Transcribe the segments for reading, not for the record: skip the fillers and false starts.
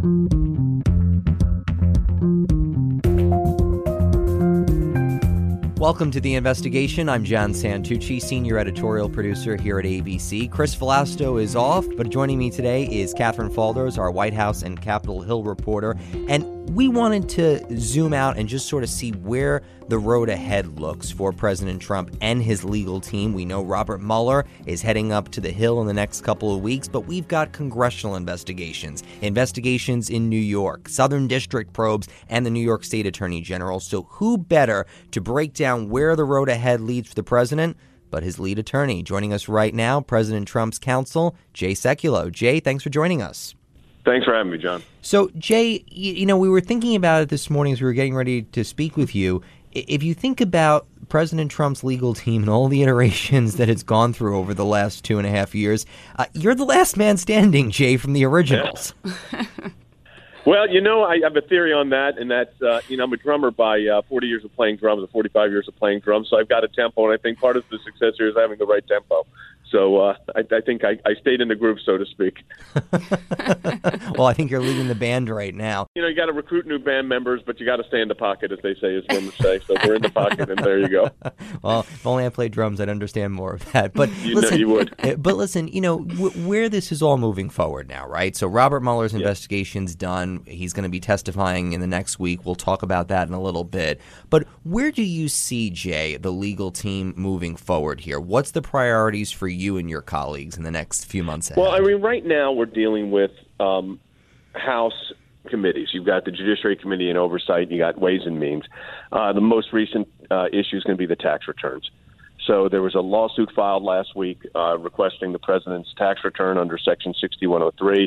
Welcome to The Investigation. I'm John Santucci, senior editorial producer here at ABC. Chris Valasto is off, but joining me today is Catherine Faldos, our White House and Capitol Hill reporter. And we wanted to zoom out and just sort of see where the road ahead looks for President Trump and his legal team. We know Robert Mueller is heading up to the Hill in the next couple of weeks, but we've got congressional investigations in New York, Southern District probes, and the New York State Attorney General. So who better to break down where the road ahead leads for the president but his lead attorney? Joining us right now, President Trump's counsel, Jay Sekulow. Jay, thanks for joining us. Thanks for having me, John. So, Jay, we were thinking about it this morning as we were getting ready to speak with you. If you think about President Trump's legal team and all the iterations that it's gone through over the last 2.5 years, you're the last man standing, Jay, from the originals. Yeah. Well, I have a theory on that, and that's, I'm a drummer by 40 years of playing drums and 45 years of playing drums, so I've got a tempo, and I think part of the success here is having the right tempo. So I think I stayed in the groove, so to speak. Well, I think you're leading the band right now. You got to recruit new band members, but you got to stay in the pocket, as they say, as drummers say. So we're in the pocket, and there you go. Well, if only I played drums, I'd understand more of that. But you would. But listen, where this is all moving forward now, right? So Robert Mueller's investigation's done. He's going to be testifying in the next week. We'll talk about that in a little bit. But where do you see, Jay, the legal team moving forward here? What's the priorities for you and your colleagues in the next few months ahead? Well, right now we're dealing with House committees. You've got the Judiciary Committee and Oversight. You got Ways and Means. The most recent issue is going to be the tax returns. So there was a lawsuit filed last week requesting the president's tax return under Section 6103.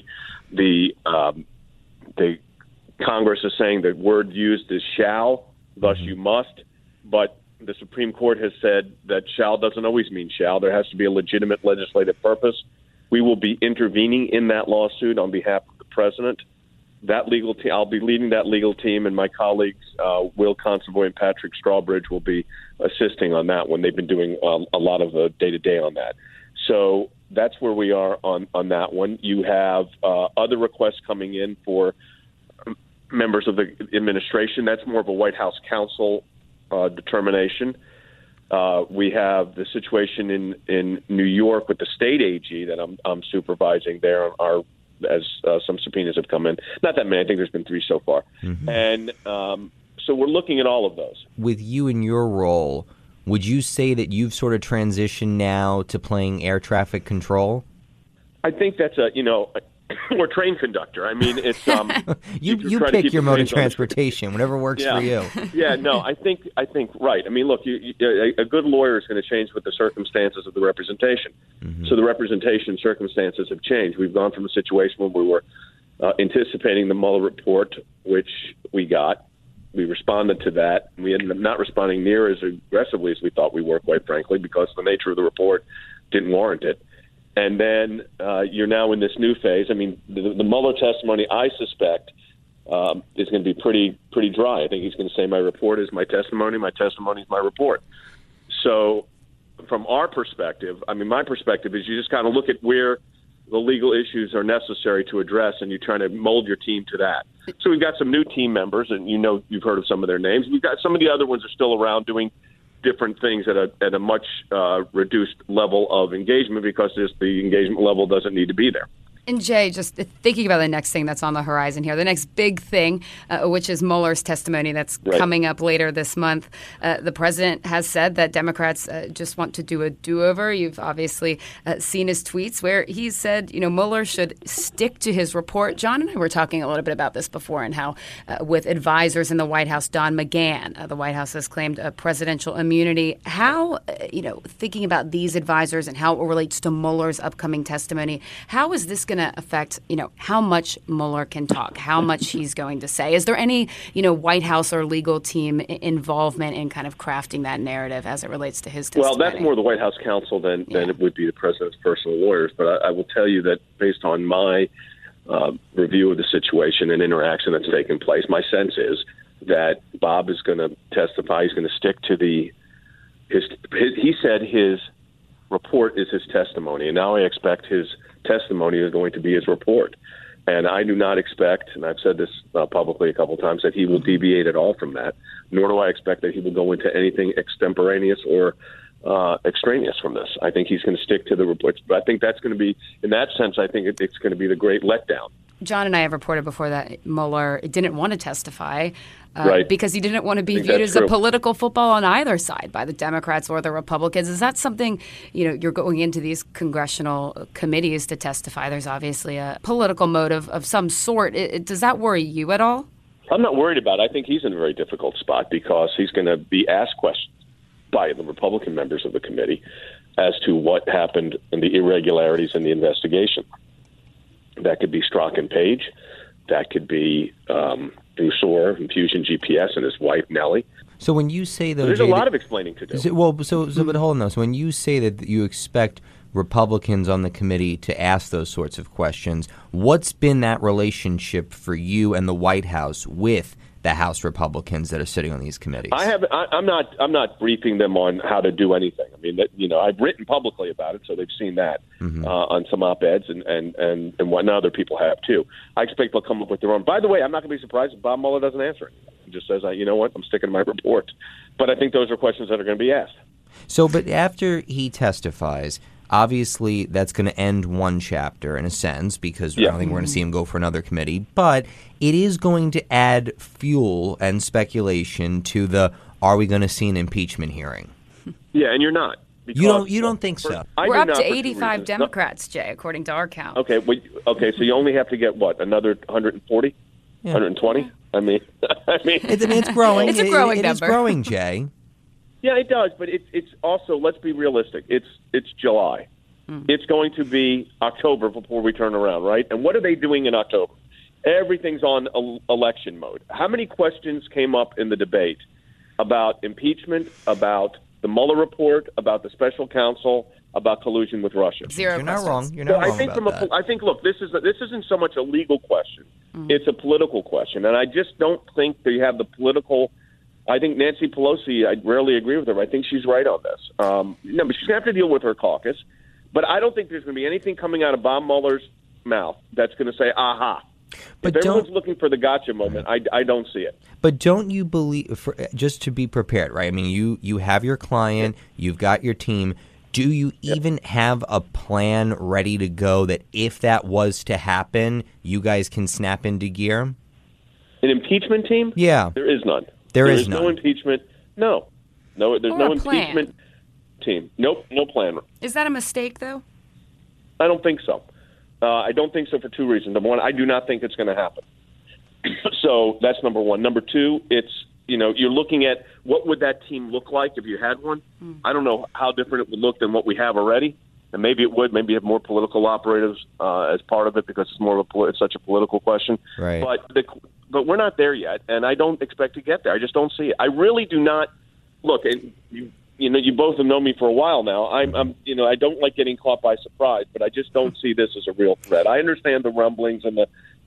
The Congress is saying the word used is shall, thus you must, but the Supreme Court has said that shall doesn't always mean shall. There has to be a legitimate legislative purpose. We will be intervening in that lawsuit on behalf of the president. That legal team, I'll be leading that legal team, and my colleagues, Will Consovoy and Patrick Strawbridge, will be assisting on that one. They've been doing a lot of the day-to-day on that. So that's where we are on that one. You have other requests coming in for members of the administration. That's more of a White House counsel determination. We have the situation in New York with the state AG that I'm supervising there as some subpoenas have come in. Not that many. I think there's been 3 so far. Mm-hmm. And so we're looking at all of those. With you in your role, would you say that you've sort of transitioned now to playing air traffic control? I think that's or train conductor. I mean, it's you pick your mode of transportation, whatever works for you. Yeah, no, I think right. I mean, look, a good lawyer is going to change with the circumstances of the representation. Mm-hmm. So the representation circumstances have changed. We've gone from a situation where we were anticipating the Mueller report, which we got. We responded to that. We ended up not responding near as aggressively as we thought we were, quite frankly, because the nature of the report didn't warrant it. And then you're now in this new phase. I mean, the Mueller testimony, I suspect, is going to be pretty dry. I think he's going to say my report is my testimony is my report. So from our perspective, my perspective is you just kind of look at where the legal issues are necessary to address, and you're trying to mold your team to that. So we've got some new team members, and you've heard of some of their names. We've got some of the other ones are still around doing different things at a much reduced level of engagement because the engagement level doesn't need to be there. And Jay, just thinking about the next thing that's on the horizon here, the next big thing, which is Mueller's testimony that's coming up later this month. The president has said that Democrats just want to do a do-over. You've obviously seen his tweets where he said, Mueller should stick to his report. John and I were talking a little bit about this before and how with advisors in the White House, Don McGahn, the White House has claimed presidential immunity. How, thinking about these advisors and how it relates to Mueller's upcoming testimony, how is this going to affect, how much Mueller can talk, how much he's going to say? Is there any, White House or legal team involvement in kind of crafting that narrative as it relates to his testimony? Well, that's more the White House counsel than it would be the president's personal lawyers. But I will tell you that based on my review of the situation and interaction that's taken place, my sense is that Bob is going to testify. He's going to stick to he said his report is his testimony, and now I expect his testimony is going to be his report. And I do not expect, and I've said this publicly a couple of times, that he will deviate at all from that, nor do I expect that he will go into anything extemporaneous or extraneous from this. I think he's going to stick to the reports. But I think that's going to be, in that sense, I think it's going to be the great letdown. John and I have reported before that Mueller didn't want to testify right. because he didn't want to be viewed as a political football on either side by the Democrats or the Republicans. Is that something, you're going into these congressional committees to testify? There's obviously a political motive of some sort. Does that worry you at all? I'm not worried about it. I think he's in a very difficult spot because he's going to be asked questions by the Republican members of the committee as to what happened in the irregularities in the investigation. That could be Strzok and Page. That could be Broussard from Fusion GPS and his wife, Nellie. So when you say, though, there's a lot of explaining to do. But hold on, though. So when you say that you expect Republicans on the committee to ask those sorts of questions, what's been that relationship for you and the White House with the House Republicans that are sitting on these committees? I'm not briefing them on how to do anything. I mean, I've written publicly about it, so they've seen that on some op-eds and what other people have too. I expect they'll come up with their own. By the way, I'm not going to be surprised if Bob Mueller doesn't answer anything. He just says, you know what, I'm sticking to my report. But I think those are questions that are going to be asked. So, but after he testifies, obviously that's going to end one chapter in a sense because I don't think we're going to see him go for another committee. But it is going to add fuel and speculation to the are we going to see an impeachment hearing? Yeah, and you're not. You don't think so? We're up to 85 Democrats, Jay, according to our count. Okay, so you only have to get what, another 140, 120? I mean, it's growing. It's a growing number. It is growing, Jay. Yeah, it does, but it's also, let's be realistic. It's July. It's going to be October before we turn around, right? And what are they doing in October? Everything's on election mode. How many questions came up in the debate about impeachment, about the Mueller report, about the special counsel, about collusion with Russia? Zero. You're not wrong. You're not wrong. I think, look, this isn't so much a legal question. It's a political question, and I just don't think they have the political. I think Nancy Pelosi, I rarely agree with her. I think she's right on this. But she's going to have to deal with her caucus. But I don't think there's going to be anything coming out of Bob Mueller's mouth that's going to say, aha. But if everyone's looking for the gotcha moment, I don't see it. But don't you believe, just to be prepared, right? I mean, you have your client, you've got your team. Do you even have a plan ready to go that if that was to happen, you guys can snap into gear? An impeachment team? Yeah. There is none. There is no impeachment. No, there's no impeachment team. Nope, no plan. Is that a mistake, though? I don't think so. I don't think so for two reasons. Number one, I do not think it's going to happen. So that's number one. Number two, it's, you're looking at what would that team look like if you had one. I don't know how different it would look than what we have already. And maybe it would. Maybe you have more political operatives as part of it because it's more of it's such a political question. Right. But we're not there yet, and I don't expect to get there. I just don't see it. I really do not. Look, and you both have known me for a while now. I don't like getting caught by surprise, but I just don't see this as a real threat. I understand the rumblings and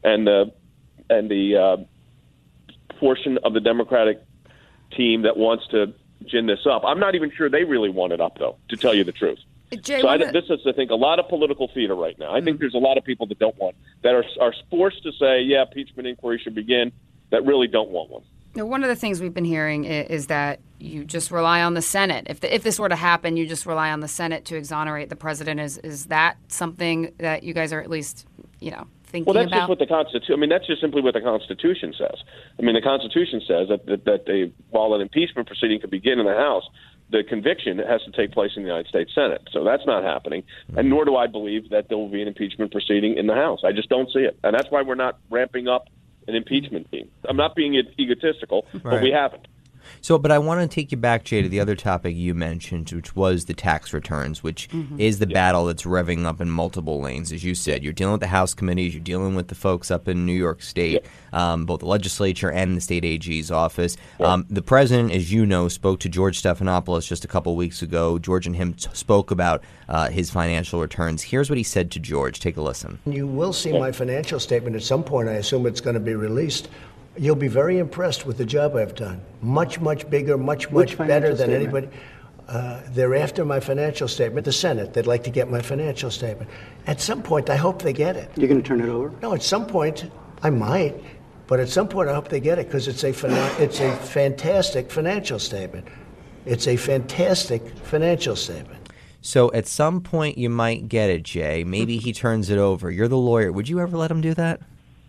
the portion of the Democratic team that wants to gin this up. I'm not even sure they really want it up, though, to tell you the truth. Jay, this is, I think, a lot of political theater right now. I think there's a lot of people that don't want, that are forced to say, yeah, impeachment inquiry should begin, that really don't want one. Now, one of the things we've been hearing is that you just rely on the Senate. If this were to happen, you just rely on the Senate to exonerate the president. Is that something that you guys are at least, thinking about? Well, that's just what the Constitution. I mean, that's just simply what the Constitution says. I mean, the Constitution says that while an impeachment proceeding could begin in the House, the conviction has to take place in the United States Senate. So that's not happening. And nor do I believe that there will be an impeachment proceeding in the House. I just don't see it. And that's why we're not ramping up an impeachment team. I'm not being egotistical, but we haven't. So, but I want to take you back, Jay, to the other topic you mentioned, which was the tax returns, which is the battle that's revving up in multiple lanes. As you said, you're dealing with the House committees, you're dealing with the folks up in New York State, both the legislature and the state AG's office. The president, as you know, spoke to George Stephanopoulos just a couple weeks ago. George and him spoke about his financial returns. Here's what he said to George. Take a listen. You will see my financial statement at some point. I assume it's going to be released. You'll be very impressed with the job I've done. Much, much bigger, much better than anybody. They're after my financial statement. The Senate, they'd like to get my financial statement. At some point, I hope they get it. You're going to turn it over? No, at some point, I might. But at some point, I hope they get it because it's a fantastic financial statement. It's a fantastic financial statement. So at some point, you might get it, Jay. Maybe he turns it over. You're the lawyer. Would you ever let him do that?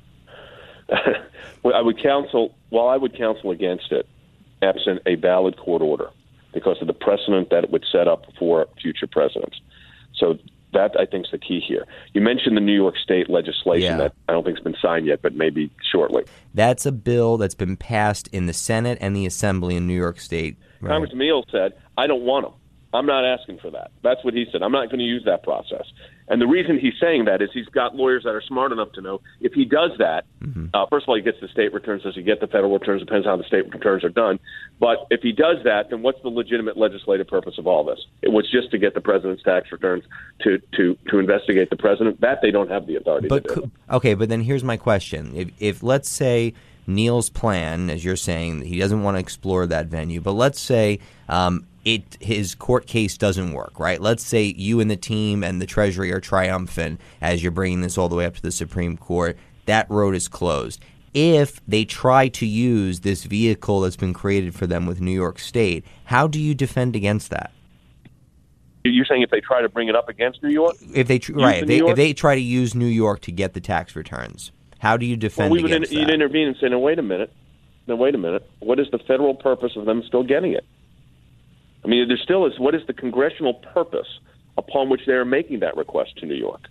Well, I would counsel against it, absent a valid court order, because of the precedent that it would set up for future presidents. So that, I think, is the key here. You mentioned the New York State legislation that I don't think has been signed yet, but maybe shortly. That's a bill that's been passed in the Senate and the Assembly in New York State. Right. Congressman Neal said, I don't want them. I'm not asking for that. That's what he said. I'm not going to use that process. And the reason he's saying that is he's got lawyers that are smart enough to know if he does that, first of all, he gets the state returns. Does he get the federal returns? Depends on how the state returns are done. But if he does that, then what's the legitimate legislative purpose of all this? It was just to get the president's tax returns to investigate the president. That they don't have the authority to do. Okay, but then here's my question. If let's say Neal's plan, as you're saying, he doesn't want to explore that venue, but let's say his court case doesn't work, right? Let's say you and the team and the Treasury are triumphant as you're bringing this all the way up to the Supreme Court. That road is closed. If they try to use this vehicle that's been created for them with New York State, how do you defend against that? You're saying if they try to bring it up against New York? If they try to use New York to get the tax returns, how do you defend against that? You'd intervene and say, no, wait a minute. What is the federal purpose of them still getting it? I mean, there still is. What is the congressional purpose upon which they are making that request to New York?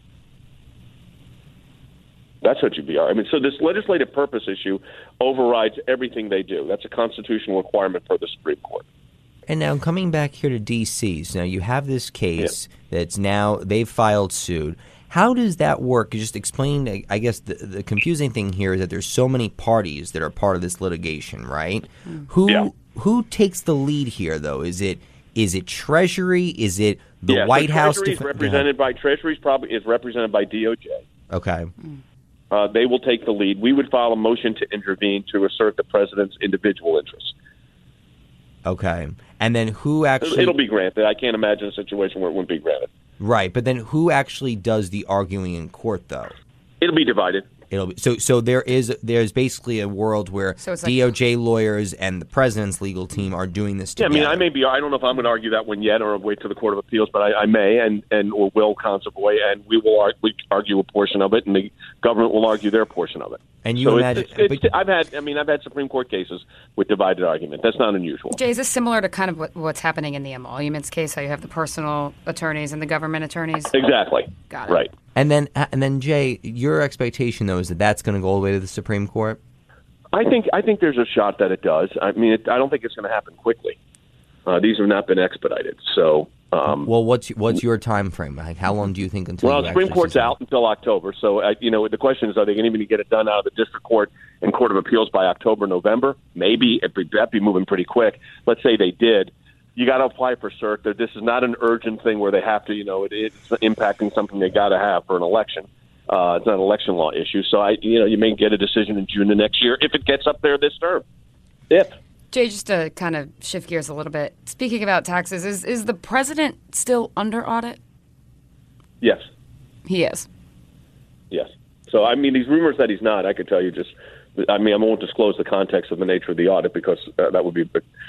That's what you'd be arguing. I mean, so this legislative purpose issue overrides everything they do. That's a constitutional requirement for the Supreme Court. And now coming back here to D.C., so now you have this case that's now they've filed suit. How does that work? Just explain, I guess the confusing thing here is that there's so many parties that are part of this litigation, right? Who takes the lead here, though? Is it Treasury? Is it the White House? Treasury is represented by DOJ. Okay. They will take the lead. We would file a motion to intervene to assert the president's individual interests. Okay. And then who actually... It'll be granted. I can't imagine a situation where it wouldn't be granted. Right, but then who actually does the arguing in court, though? It'll be divided. So there's basically a world where DOJ lawyers and the president's legal team are doing this together. Yeah, I mean, I don't know if I'm going to argue that one yet or wait to the Court of Appeals, but I may or will convoy, and we will argue a portion of it, and the government will argue their portion of it. And you imagine, I've had Supreme Court cases with divided argument. That's not unusual. Jay, is this similar to kind of what's happening in the emoluments case? How you have the personal attorneys and the government attorneys? Exactly. Got it. Right. And then Jay, your expectation though is that that's going to go all the way to the Supreme Court? I think there's a shot that it does. I mean, I don't think it's going to happen quickly. These have not been expedited, so. Well, what's your time frame? Like, how long do you think until? Well, the Supreme Court's out until October, so the question is, are they going to get it done out of the district court and Court of Appeals by October, November? Maybe that'd be moving pretty quick. Let's say they did. You got to apply for cert. This is not an urgent thing where they have to. It's impacting something they got to have for an election. It's not an election law issue, so you may get a decision in June of next year if it gets up there this term. Jay, just to kind of shift gears a little bit, speaking about taxes, is the president still under audit? Yes. He is? Yes. So, I mean, these rumors that he's not, I could tell you I won't disclose the context of the nature of the audit because that would be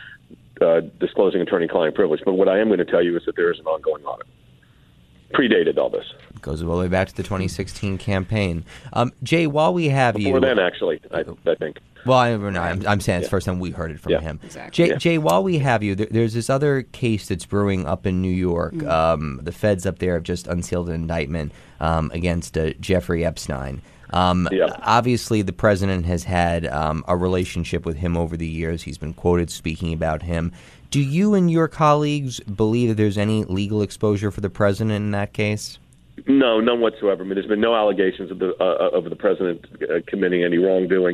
disclosing attorney-client privilege. But what I am going to tell you is that there is an ongoing audit. Predated all this. It goes all the way back to the 2016 campaign. Jay, while we have you... Before then, actually, I think. Well, I'm saying it's the first time we heard it from him. Exactly. Jay, while we have you, there's this other case that's brewing up in New York. The feds up there have just unsealed an indictment against Jeffrey Epstein. Obviously, the president has had a relationship with him over the years. He's been quoted speaking about him. Do you and your colleagues believe that there's any legal exposure for the president in that case? No, none whatsoever. I mean, there's been no allegations of the president committing any wrongdoing.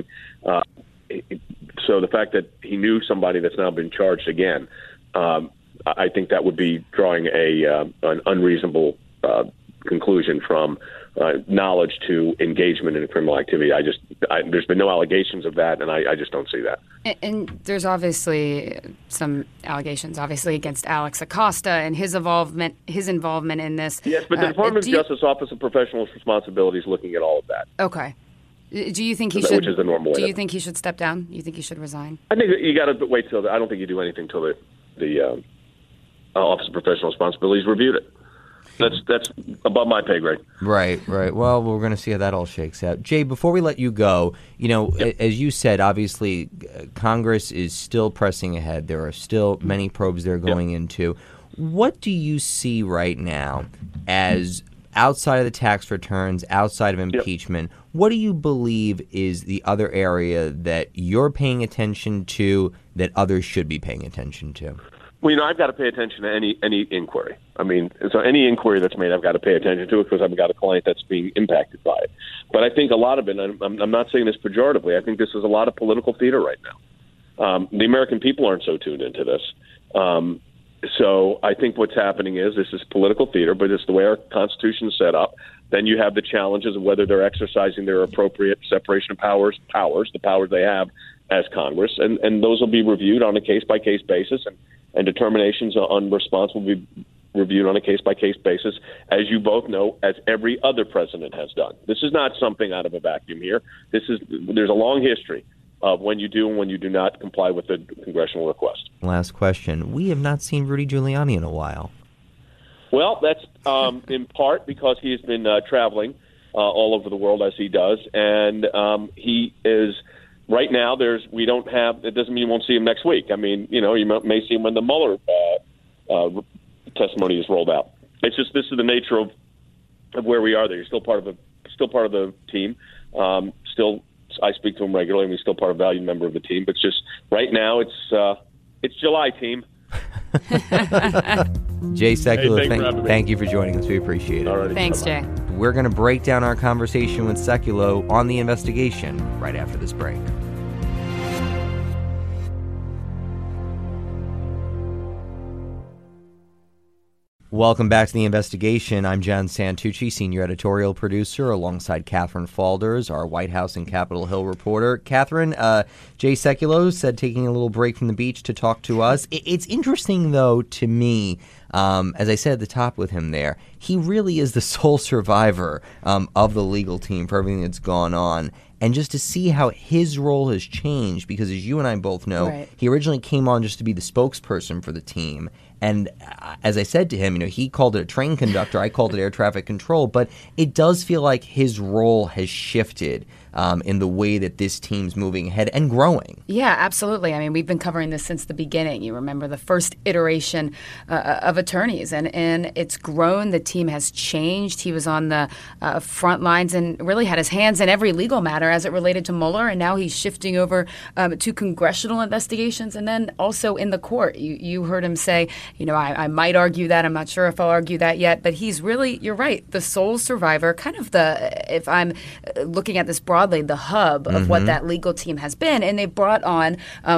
So the fact that he knew somebody that's now been charged again, I think that would be drawing an unreasonable conclusion from knowledge to engagement in criminal activity. There's been no allegations of that, and I just don't see that. And there's obviously some allegations, against Alex Acosta and his involvement in this. Yes, but the Department of Justice Office of Professional Responsibility is looking at all of that. Okay. Do you think he should? Which is the normal way. Do you think he should step down? You think he should resign? I think that you got to wait till. I don't think you do anything till the Office of Professional Responsibilities reviewed it. That's above my pay grade. Right. Well, we're going to see how that all shakes out. Jay, before we let you go, as you said, obviously Congress is still pressing ahead. There are still many probes they're going into. What do you see right now as outside of the tax returns, outside of impeachment? What do you believe is the other area that you're paying attention to that others should be paying attention to? Well, I've got to pay attention to any inquiry. I mean, so any inquiry that's made, I've got to pay attention to it because I've got a client that's being impacted by it. But I think a lot of it, and I'm not saying this pejoratively, I think this is a lot of political theater right now. The American people aren't so tuned into this. So I think what's happening is this is political theater, but it's the way our Constitution is set up. Then you have the challenges of whether they're exercising their appropriate separation of powers, the powers they have as Congress, and those will be reviewed on a case-by-case basis, and determinations on response will be reviewed on a case-by-case basis, as you both know, as every other president has done. This is not something out of a vacuum here. There's a long history of when you do and when you do not comply with the congressional request. Last question. We have not seen Rudy Giuliani in a while. Well, that's in part because he has been traveling all over the world as he does, and he is right now. We don't have. It doesn't mean you won't see him next week. I mean, you may see him when the Mueller testimony is rolled out. It's just this is the nature of where we are. There, you're still part of the team. Still, I speak to him regularly, and he's still part of a valued member of the team. But just right now, it's July, team. Jay Sekulow, thank you for joining us. We appreciate it. Alrighty, thanks, bye-bye. Jay. We're going to break down our conversation with Sekulow on the investigation right after this break. Welcome back to The Investigation. I'm John Santucci, senior editorial producer, alongside Catherine Faulders, our White House and Capitol Hill reporter. Catherine, Jay Sekulow said taking a little break from the beach to talk to us. It's interesting, though, to me, as I said at the top with him there, he really is the sole survivor of the legal team for everything that's gone on. And just to see how his role has changed, because as you and I both know, right, he originally came on just to be the spokesperson for the team. And as I said to him, he called it a train conductor. I called it air traffic control. But it does feel like his role has shifted in the way that this team's moving ahead and growing. Yeah, absolutely. I mean, we've been covering this since the beginning. You remember the first iteration of attorneys, and it's grown. The team has changed. He was on the front lines and really had his hands in every legal matter as it related to Mueller, and now he's shifting over to congressional investigations and then also in the court. You heard him say, I might argue that. I'm not sure if I'll argue that yet, but he's really, you're right, the sole survivor, kind of if I'm looking at this broadly, the hub of what that legal team has been. And they brought on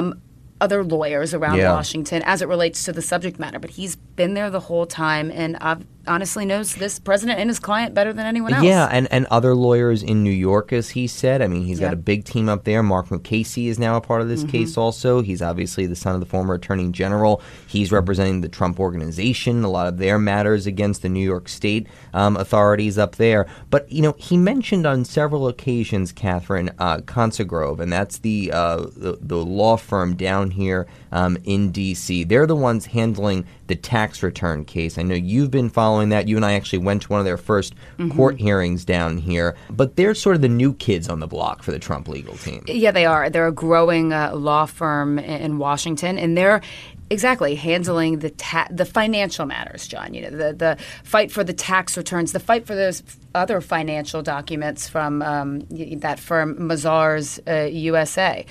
other lawyers around Washington as it relates to the subject matter. But he's been there the whole time and honestly knows this president and his client better than anyone else. Yeah, and other lawyers in New York, as he said. I mean, he's got a big team up there. Mark Mukasey is now a part of this case also. He's obviously the son of the former Attorney General. He's representing the Trump Organization, a lot of their matters against the New York State authorities up there. But, he mentioned on several occasions, Catherine, Consagrove, and that's the law firm down here in D.C. They're the ones handling the tax return case. I know you've been following that. You and I actually went to one of their first court hearings down here. But they're sort of the new kids on the block for the Trump legal team. Yeah, they are. They're a growing law firm in Washington, and they're exactly handling the financial matters, John. The fight for the tax returns, the fight for those other financial documents from that firm, Mazars USA.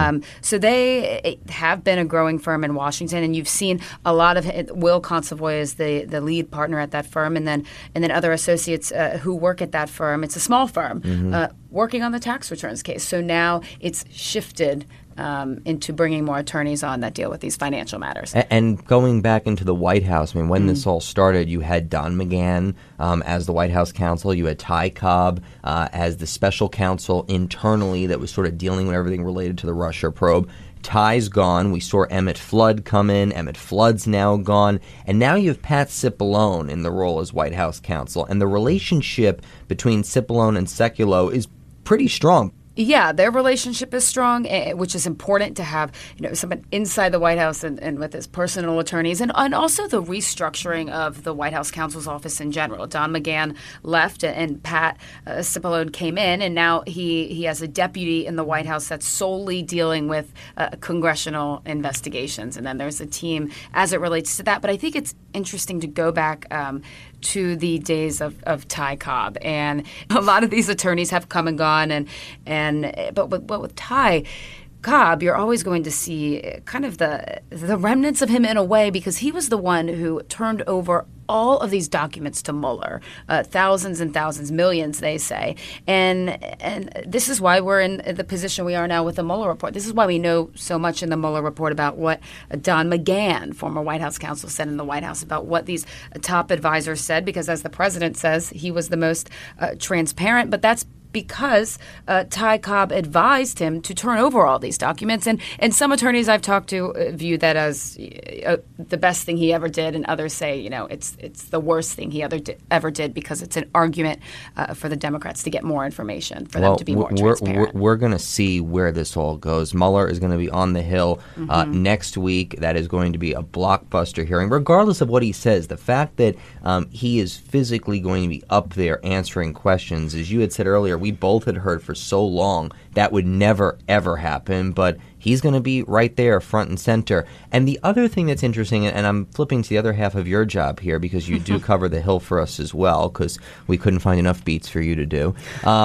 So they have been a growing firm in Washington, and you've seen a lot of Will Consovoy is the lead partner at that firm, and then other associates who work at that firm. It's a small firm working on the tax returns case. So now it's shifted into bringing more attorneys on that deal with these financial matters. And going back into the White House, I mean, when this all started, you had Don McGahn as the White House counsel. You had Ty Cobb as the special counsel internally that was sort of dealing with everything related to the Russia probe. Ty's gone. We saw Emmett Flood come in. Emmett Flood's now gone. And now you have Pat Cipollone in the role as White House counsel. And the relationship between Cipollone and Sekulow is pretty strong. Yeah, their relationship is strong, which is important to have, someone inside the White House and with his personal attorneys, and also the restructuring of the White House counsel's office in general. Don McGahn left, and Pat Cipollone came in, and now he has a deputy in the White House that's solely dealing with congressional investigations, and then there's a team as it relates to that. But I think it's interesting to go back to the days of Ty Cobb, and a lot of these attorneys have come and gone, but with Ty Cobb, you're always going to see kind of the remnants of him in a way, because he was the one who turned over all of these documents to Mueller, thousands and thousands, millions, they say. And this is why we're in the position we are now with the Mueller report. This is why we know so much in the Mueller report about what Don McGahn, former White House counsel, said in the White House, about what these top advisors said, because as the president says, he was the most transparent. But that's because Ty Cobb advised him to turn over all these documents. And some attorneys I've talked to view that as the best thing he ever did, and others say, it's the worst thing he ever did, because it's an argument for the Democrats to get more information, for them to be more transparent. We're going to see where this all goes. Mueller is going to be on the Hill next week. That is going to be a blockbuster hearing, regardless of what he says. The fact that he is physically going to be up there answering questions, as you had said earlier, we both had heard for so long that would never, ever happen, but he's going to be right there front and center. And the other thing that's interesting, and I'm flipping to the other half of your job here, because you do cover the Hill for us as well, because we couldn't find enough beats for you to do.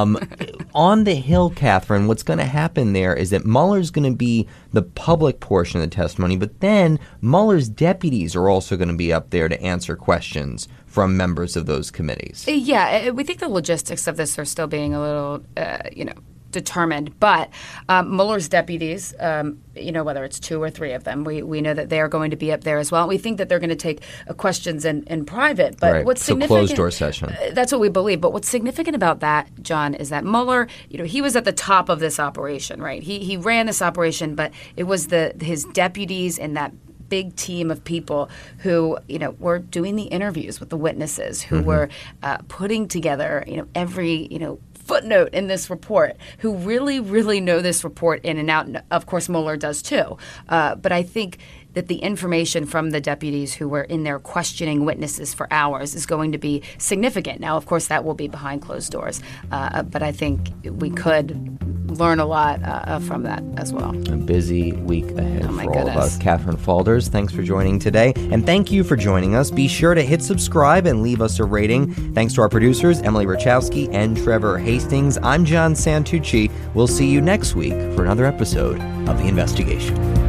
On the Hill, Catherine, what's going to happen there is that Mueller's going to be the public portion of the testimony, but then Mueller's deputies are also going to be up there to answer questions from members of those committees. Yeah, we think the logistics of this are still being a little, determined. But Mueller's deputies, whether it's 2 or 3 of them, we know that they are going to be up there as well. We think that they're going to take questions in private. But right. What's significant? Closed door session. That's what we believe. But what's significant about that, John, is that Mueller, he was at the top of this operation, right? He ran this operation, but it was his deputies and that big team of people who, were doing the interviews with the witnesses, who were putting together, every, footnote in this report, who really, really know this report in and out. And of course, Mueller does too. But I think that the information from the deputies who were in there questioning witnesses for hours is going to be significant. Now, of course, that will be behind closed doors. But I think we could learn a lot from that as well. A busy week ahead for all goodness. of us. Catherine Faulders, thanks for joining today. And thank you for joining us. Be sure to hit subscribe and leave us a rating. Thanks to our producers, Emily Rachowski and Trevor Hastings. I'm John Santucci. We'll see you next week for another episode of The Investigation.